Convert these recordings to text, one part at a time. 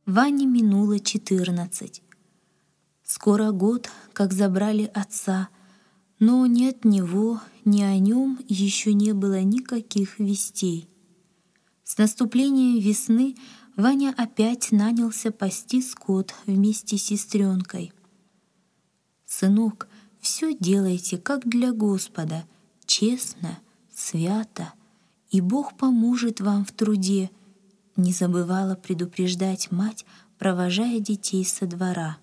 Ване минуло 14. Скоро год, как забрали отца, но ни от него, ни о нем еще не было никаких вестей. С наступлением весны Ваня опять нанялся пасти скот вместе с сестренкой. «Сынок, все делайте, как для Господа, честно, свято, и Бог поможет вам в труде», не забывала предупреждать мать, провожая детей со двора.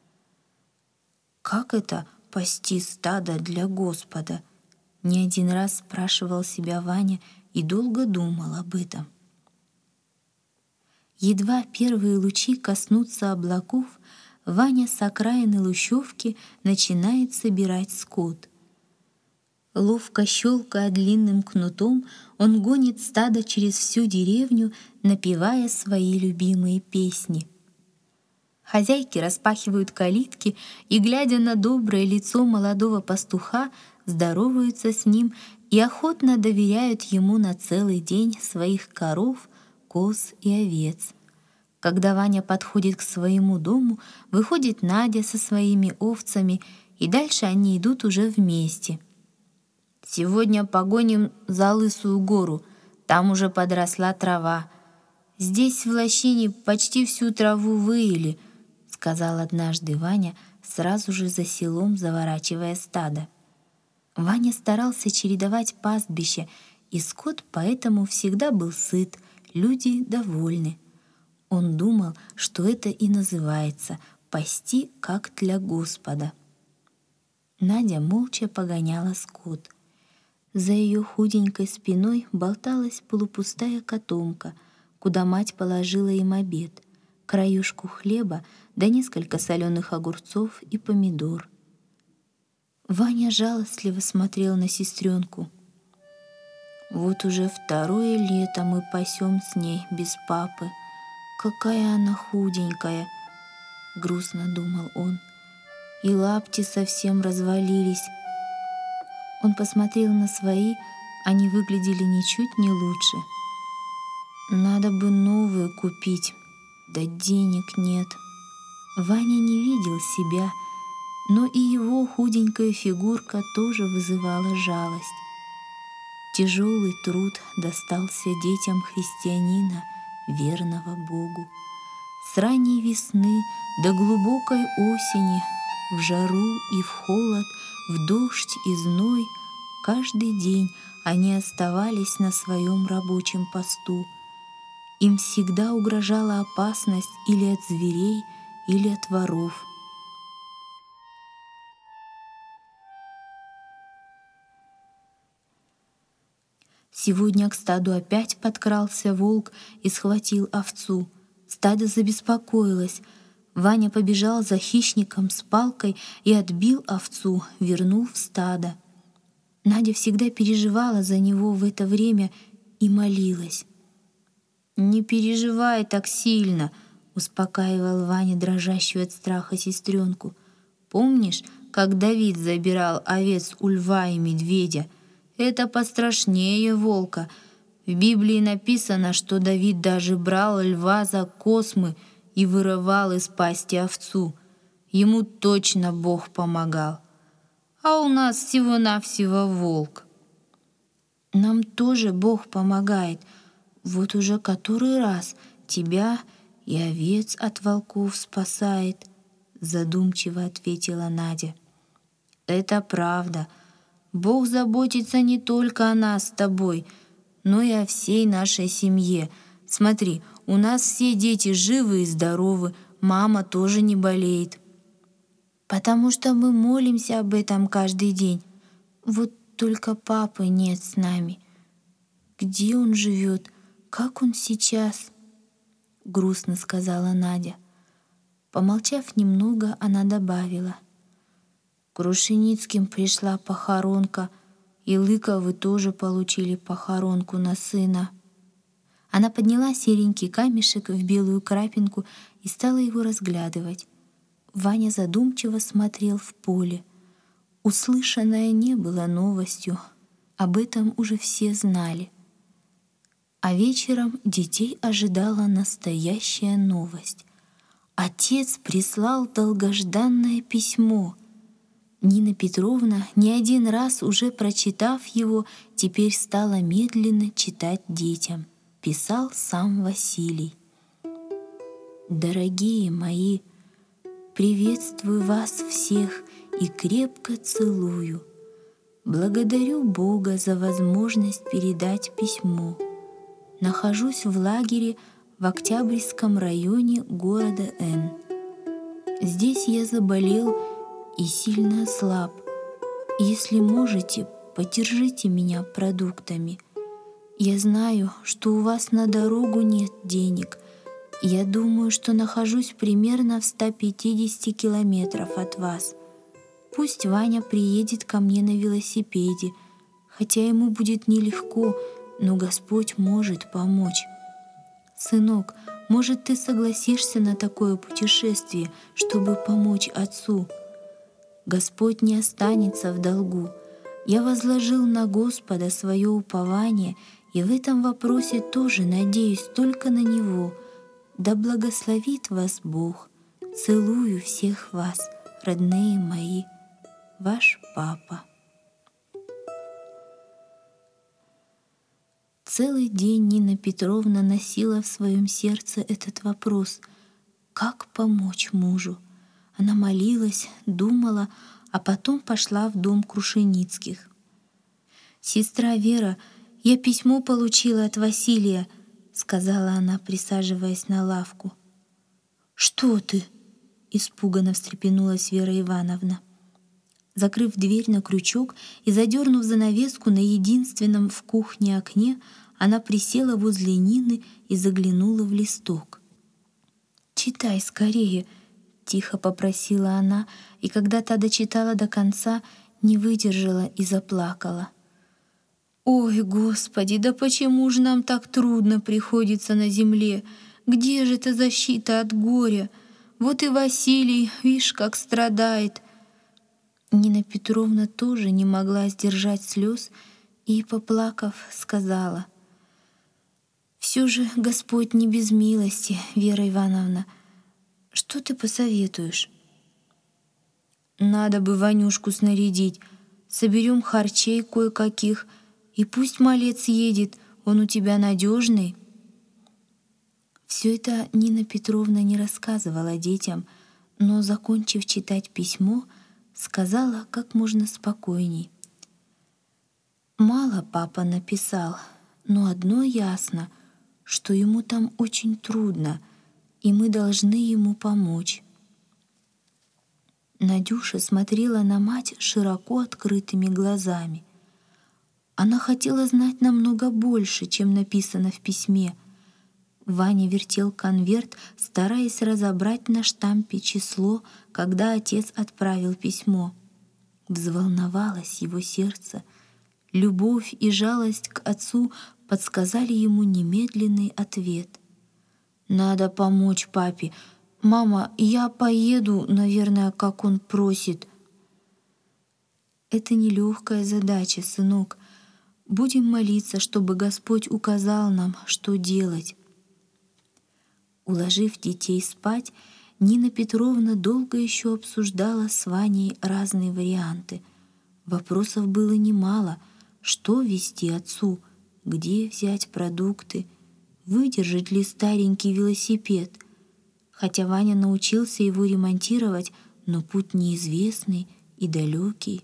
«Как это пасти стадо для Господа?» Не один раз спрашивал себя Ваня и долго думал об этом. Едва первые лучи коснутся облаков, Ваня с окраины Лущевки начинает собирать скот. Ловко щелкая длинным кнутом, он гонит стадо через всю деревню, напевая свои любимые песни. Хозяйки распахивают калитки и, глядя на доброе лицо молодого пастуха, здороваются с ним и охотно доверяют ему на целый день своих коров, коз и овец. Когда Ваня подходит к своему дому, выходит Надя со своими овцами, и дальше они идут уже вместе. «Сегодня погоним за Лысую гору, там уже подросла трава. Здесь в лощине почти всю траву выели», — сказал однажды Ваня, сразу же за селом заворачивая стадо. Ваня старался чередовать пастбище, и скот поэтому всегда был сыт, люди довольны. Он думал, что это и называется «пасти, как для Господа». Надя молча погоняла скот. За ее худенькой спиной болталась полупустая котомка, куда мать положила им обед, краюшку хлеба да несколько соленых огурцов и помидор. Ваня жалостливо смотрел на сестренку. «Вот уже 2-е лето мы пасем с ней без папы. Какая она худенькая!» — грустно думал он. «И лапти совсем развалились». Он посмотрел на свои, они выглядели ничуть не лучше. «Надо бы новые купить, да денег нет». Ваня не видел себя, но и его худенькая фигурка тоже вызывала жалость. Тяжелый труд достался детям христианина, верного Богу. С ранней весны до глубокой осени, в жару и в холод, в дождь и зной, каждый день они оставались на своем рабочем посту. Им всегда угрожала опасность или от зверей, или от воров. Сегодня к стаду опять подкрался волк и схватил овцу. Стадо забеспокоилось. Ваня побежал за хищником с палкой и отбил овцу, вернул в стадо. Надя всегда переживала за него в это время и молилась. «Не переживай так сильно», — успокаивал Ваня дрожащую от страха сестренку. «Помнишь, как Давид забирал овец у льва и медведя? Это пострашнее волка. В Библии написано, что Давид даже брал льва за космы и вырывал из пасти овцу. Ему точно Бог помогал. А у нас всего-навсего волк». «Нам тоже Бог помогает. Вот уже который раз тебя и овец от волков спасает», — задумчиво ответила Надя. «Это правда. Бог заботится не только о нас с тобой, но и о всей нашей семье. Смотри, у нас все дети живы и здоровы, мама тоже не болеет». «Потому что мы молимся об этом каждый день. Вот только папы нет с нами. Где он живет? Как он сейчас?» — грустно сказала Надя. Помолчав немного, она добавила. «К Крушеницким пришла похоронка, и Лыковы тоже получили похоронку на сына». Она подняла серенький камешек в белую крапинку и стала его разглядывать. Ваня задумчиво смотрел в поле. Услышанное не было новостью, об этом уже все знали. А вечером детей ожидала настоящая новость. Отец прислал долгожданное письмо. Нина Петровна, не один раз уже прочитав его, теперь стала медленно читать детям. Писал сам Василий. «Дорогие мои, приветствую вас всех и крепко целую. Благодарю Бога за возможность передать письмо. Нахожусь в лагере в Октябрьском районе города Н. Здесь я заболел и сильно ослаб. Если можете, поддержите меня продуктами. Я знаю, что у вас на дорогу нет денег. Я думаю, что нахожусь примерно в 150 километров от вас. Пусть Ваня приедет ко мне на велосипеде, хотя ему будет нелегко, но Господь может помочь. Сынок, может, ты согласишься на такое путешествие, чтобы помочь отцу? Господь не останется в долгу. Я возложил на Господа свое упование, и в этом вопросе тоже надеюсь только на Него. Да благословит вас Бог. Целую всех вас, родные мои. Ваш папа». Целый день Нина Петровна носила в своем сердце этот вопрос: как помочь мужу? Она молилась, думала, а потом пошла в дом Крушеницких. «Сестра Вера, я письмо получила от Василия», — сказала она, присаживаясь на лавку. «Что ты?» — испуганно встрепенулась Вера Ивановна. Закрыв дверь на крючок и задернув занавеску на единственном в кухне окне, она присела возле Нины и заглянула в листок. «Читай скорее», — тихо попросила она, и когда та дочитала до конца, не выдержала и заплакала. «Ой, Господи, да почему же нам так трудно приходится на земле? Где же эта защита от горя? Вот и Василий, видишь, как страдает». Нина Петровна тоже не могла сдержать слез и, поплакав, сказала: «Все же Господь не без милости, Вера Ивановна. Что ты посоветуешь?» «Надо бы Ванюшку снарядить. Соберем харчей кое-каких, и пусть малец едет, он у тебя надежный». Все это Нина Петровна не рассказывала детям, но, закончив читать письмо, сказала как можно спокойней: «Мало папа написал, но одно ясно, что ему там очень трудно, и мы должны ему помочь». Надюша смотрела на мать широко открытыми глазами. Она хотела знать намного больше, чем написано в письме. Ваня вертел конверт, стараясь разобрать на штампе число, когда отец отправил письмо. Взволновалось его сердце. Любовь и жалость к отцу подсказали ему немедленный ответ. «Надо помочь папе. Мама, я поеду, наверное, как он просит». «Это нелегкая задача, сынок. Будем молиться, чтобы Господь указал нам, что делать». Уложив детей спать, Нина Петровна долго еще обсуждала с Ваней разные варианты. Вопросов было немало. Что везти отцу? Где взять продукты? Выдержит ли старенький велосипед? Хотя Ваня научился его ремонтировать, но путь неизвестный и далекий.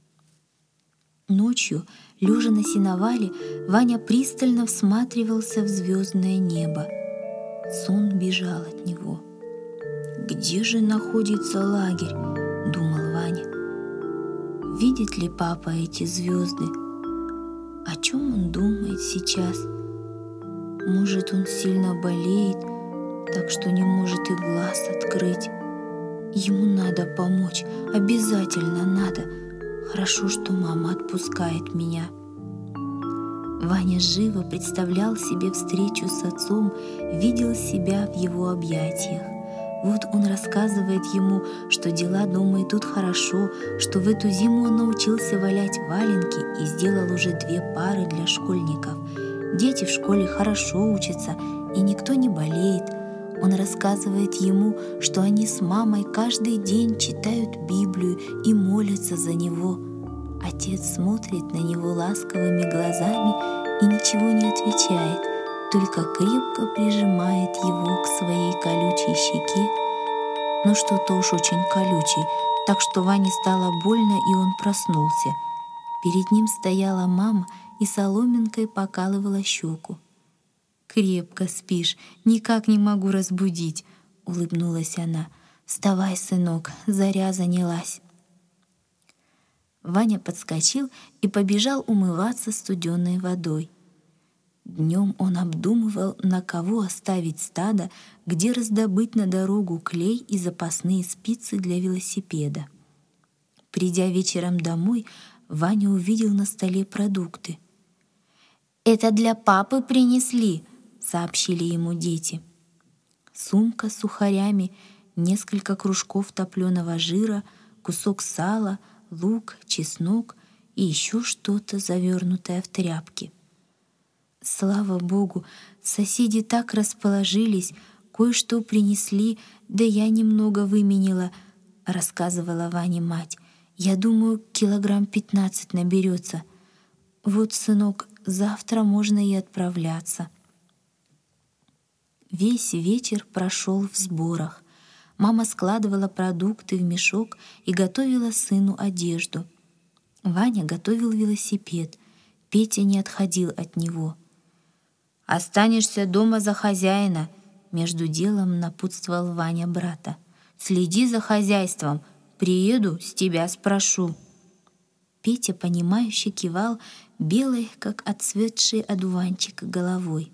Ночью, лежа на сеновале, Ваня пристально всматривался в звездное небо. Сон бежал от него. «Где же находится лагерь?» — думал Ваня. «Видит ли папа эти звезды? О чем он думает сейчас? Может, он сильно болеет, так что не может и глаз открыть. Ему надо помочь, обязательно надо. Хорошо, что мама отпускает меня». Ваня живо представлял себе встречу с отцом, видел себя в его объятиях. Вот он рассказывает ему, что дела дома идут хорошо, что в эту зиму он научился валять валенки и сделал уже 2 пары для школьников. Дети в школе хорошо учатся, и никто не болеет. Он рассказывает ему, что они с мамой каждый день читают Библию и молятся за него. Отец смотрит на него ласковыми глазами и ничего не отвечает, только крепко прижимает его к своей колючей щеке. Но что-то уж очень колючий, так что Ване стало больно, и он проснулся. Перед ним стояла мама и соломинкой покалывала щеку. «Крепко спишь, никак не могу разбудить», — улыбнулась она. «Вставай, сынок, заря занялась». Ваня подскочил и побежал умываться студеной водой. Днем он обдумывал, на кого оставить стадо, где раздобыть на дорогу клей и запасные спицы для велосипеда. Придя вечером домой, Ваня увидел на столе продукты. «Это для папы принесли», — сообщили ему дети. Сумка с сухарями, несколько кружков топленого жира, кусок сала, лук, чеснок и еще что-то, завернутое в тряпки. Слава Богу, соседи так расположились, кое-что принесли, да я немного выменила, — рассказывала Ване мать. «Я думаю, 15 килограмм наберется. Вот, сынок, завтра можно и отправляться». Весь вечер прошел в сборах. Мама складывала продукты в мешок и готовила сыну одежду. Ваня готовил велосипед. Петя не отходил от него. «Останешься дома за хозяина», — между делом напутствовал Ваня брата. «Следи за хозяйством. Приеду, с тебя спрошу». Петя, понимающе кивал, белой, как отцветший одуванчик, головой.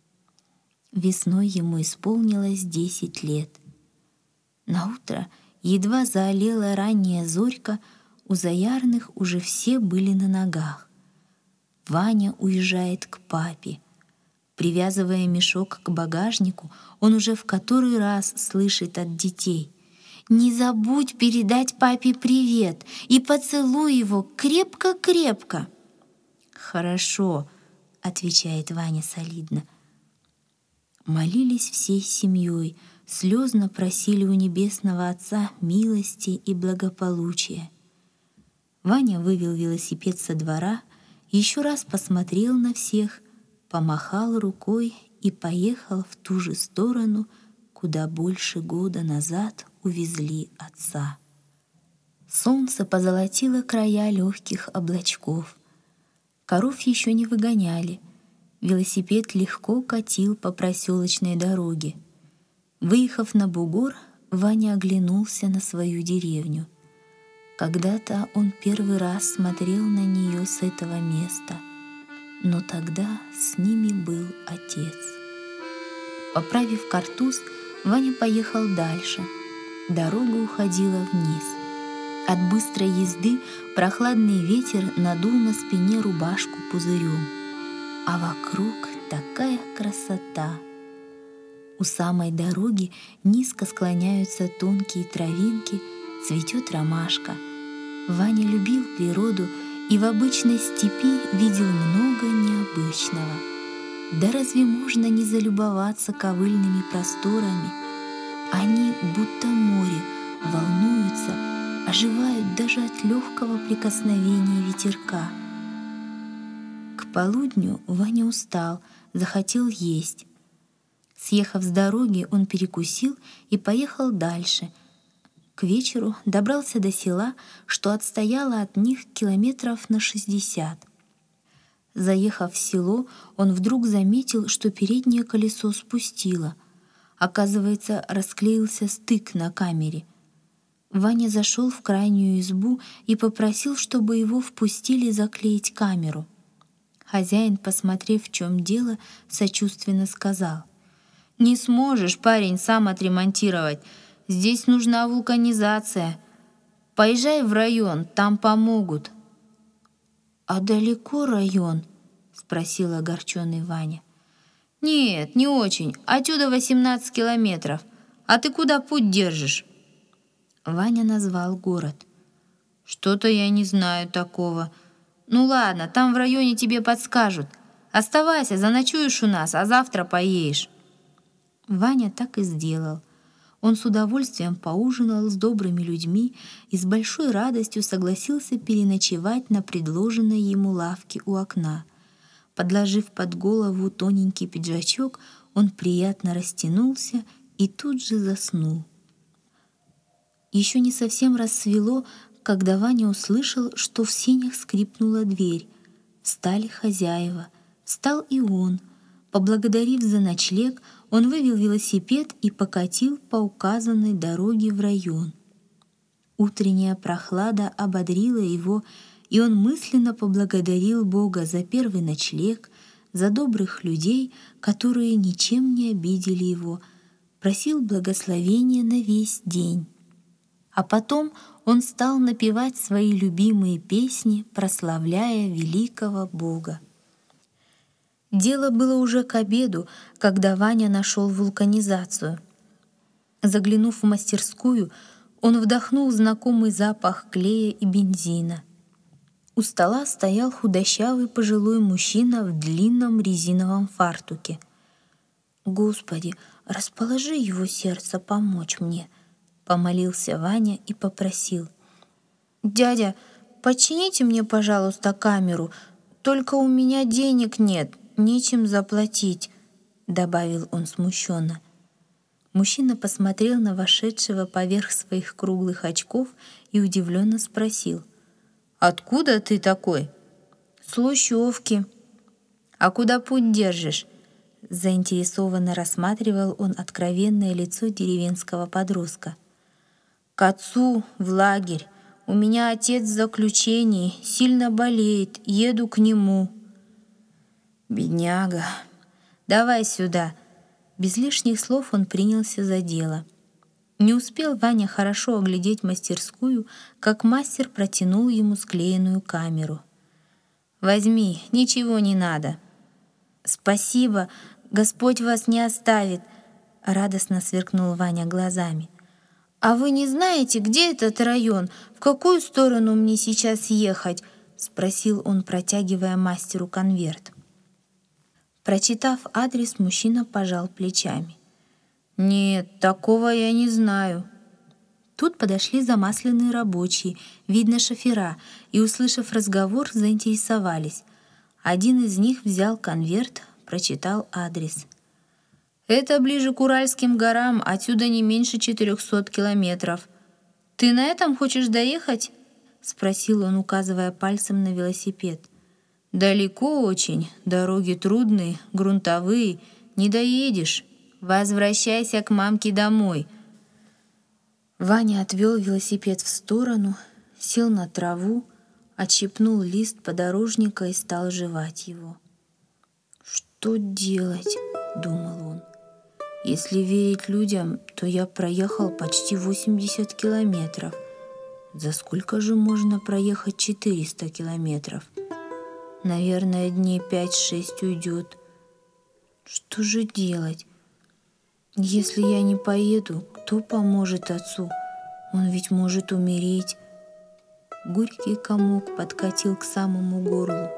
Весной ему исполнилось 10 лет. Наутро, едва заолела ранняя зорька, у Заярных уже все были на ногах. Ваня уезжает к папе. Привязывая мешок к багажнику, он уже в который раз слышит от детей: «Не забудь передать папе привет и поцелуй его крепко-крепко». «Хорошо», — отвечает Ваня солидно. Молились всей семьей, слезно просили у Небесного Отца милости и благополучия. Ваня вывел велосипед со двора, еще раз посмотрел на всех, помахал рукой и поехал в ту же сторону, куда больше года назад увезли отца. Солнце позолотило края легких облачков. Коров еще не выгоняли. Велосипед легко катил по проселочной дороге. Выехав на бугор, Ваня оглянулся на свою деревню. Когда-то он первый раз смотрел на нее с этого места, но тогда с ними был отец. Поправив картуз, Ваня поехал дальше. Дорога уходила вниз. От быстрой езды прохладный ветер надул на спине рубашку пузырем. А вокруг такая красота. У самой дороги низко склоняются тонкие травинки, цветет ромашка. Ваня любил природу и в обычной степи видел много необычного. Да разве можно не залюбоваться ковыльными просторами? Они, будто море, волнуются, оживают даже от легкого прикосновения ветерка. К полудню Ваня устал, захотел есть. Съехав с дороги, он перекусил и поехал дальше. К вечеру добрался до села, что отстояло от них 60 километров. Заехав в село, он вдруг заметил, что переднее колесо спустило. Оказывается, расклеился стык на камере. Ваня зашел в крайнюю избу и попросил, чтобы его впустили заклеить камеру. Хозяин, посмотрев, в чем дело, сочувственно сказал: «Не сможешь, парень, сам отремонтировать. Здесь нужна вулканизация. Поезжай в район, там помогут». «А далеко район?» — спросил огорченный Ваня. «Нет, не очень. Отсюда 18 километров. А ты куда путь держишь?» Ваня назвал город. «Что-то я не знаю такого. Ну ладно, там в районе тебе подскажут. Оставайся, заночуешь у нас, а завтра поедешь». Ваня так и сделал. Он с удовольствием поужинал с добрыми людьми и с большой радостью согласился переночевать на предложенной ему лавке у окна. Подложив под голову тоненький пиджачок, он приятно растянулся и тут же заснул. Еще не совсем рассвело, когда Ваня услышал, что в сенях скрипнула дверь. Встали хозяева. Встал и он. Поблагодарив за ночлег, он вывел велосипед и покатил по указанной дороге в район. Утренняя прохлада ободрила его, и он мысленно поблагодарил Бога за первый ночлег, за добрых людей, которые ничем не обидели его, просил благословения на весь день. А потом он стал напевать свои любимые песни, прославляя великого Бога. Дело было уже к обеду, когда Ваня нашел вулканизацию. Заглянув в мастерскую, он вдохнул знакомый запах клея и бензина. У стола стоял худощавый пожилой мужчина в длинном резиновом фартуке. «Господи, расположи его сердце помочь мне», — помолился Ваня и попросил. «Дядя, почините мне, пожалуйста, камеру, только у меня денег нет, нечем заплатить», — добавил он смущенно. Мужчина посмотрел на вошедшего поверх своих круглых очков и удивленно спросил. «Откуда ты такой?» «С Лущевки». «А куда путь держишь?» Заинтересованно рассматривал он откровенное лицо деревенского подростка. «К отцу в лагерь. У меня отец в заключении, сильно болеет, еду к нему». «Бедняга, давай сюда». Без лишних слов он принялся за дело. Не успел Ваня хорошо оглядеть мастерскую, как мастер протянул ему склеенную камеру. «Возьми, ничего не надо». «Спасибо, Господь вас не оставит», — радостно сверкнул Ваня глазами. «А вы не знаете, где этот район? В какую сторону мне сейчас ехать?» — спросил он, протягивая мастеру конверт. Прочитав адрес, мужчина пожал плечами. «Нет, такого я не знаю». Тут подошли замасленные рабочие, видно шофера, и, услышав разговор, заинтересовались. Один из них взял конверт, прочитал адрес. «Это ближе к Уральским горам, отсюда не меньше 400 километров. Ты на этом хочешь доехать?» — спросил он, указывая пальцем на велосипед. «Далеко очень, дороги трудные, грунтовые, не доедешь. Возвращайся к мамке домой». Ваня отвел велосипед в сторону, сел на траву, отщипнул лист подорожника и стал жевать его. «Что делать?» — думал он. «Если верить людям, то я проехал почти 80 километров. За сколько же можно проехать 400 километров? Наверное, дней 5-6 уйдет. Что же делать? Если я не поеду, кто поможет отцу? Он ведь может умереть». Горький комок подкатил к самому горлу.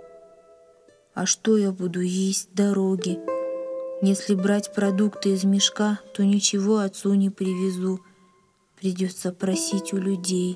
«А что я буду есть в дороге? Если брать продукты из мешка, то ничего отцу не привезу. Придется просить у людей».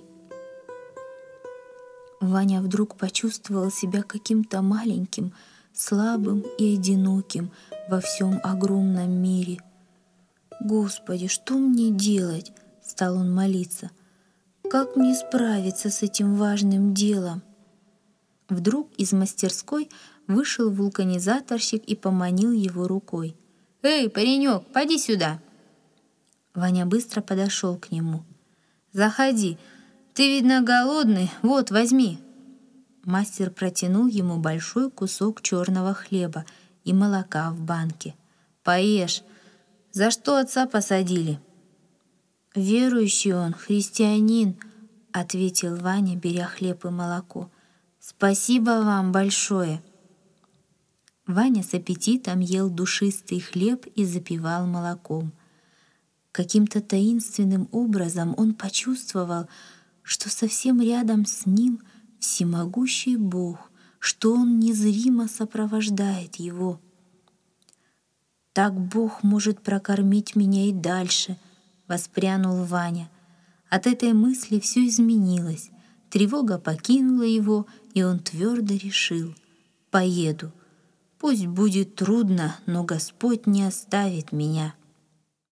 Ваня вдруг почувствовал себя каким-то маленьким, слабым и одиноким во всем огромном мире. «Господи, что мне делать?» — стал он молиться. «Как мне справиться с этим важным делом?» Вдруг из мастерской вышел вулканизаторщик и поманил его рукой. «Эй, паренек, поди сюда!» Ваня быстро подошел к нему. «Заходи, ты, видно, голодный, вот, возьми». Мастер протянул ему большой кусок черного хлеба и молока в банке. «Поешь. За что отца посадили?» «Верующий он, христианин», — ответил Ваня, беря хлеб и молоко. «Спасибо вам большое». Ваня с аппетитом ел душистый хлеб и запивал молоком. Каким-то таинственным образом он почувствовал, что совсем рядом с ним всемогущий Бог, что Он незримо сопровождает его. Так Бог может прокормить меня и дальше, воспрянул Ваня. От этой мысли все изменилось. Тревога покинула его, и он твердо решил: поеду. Пусть будет трудно, но Господь не оставит меня.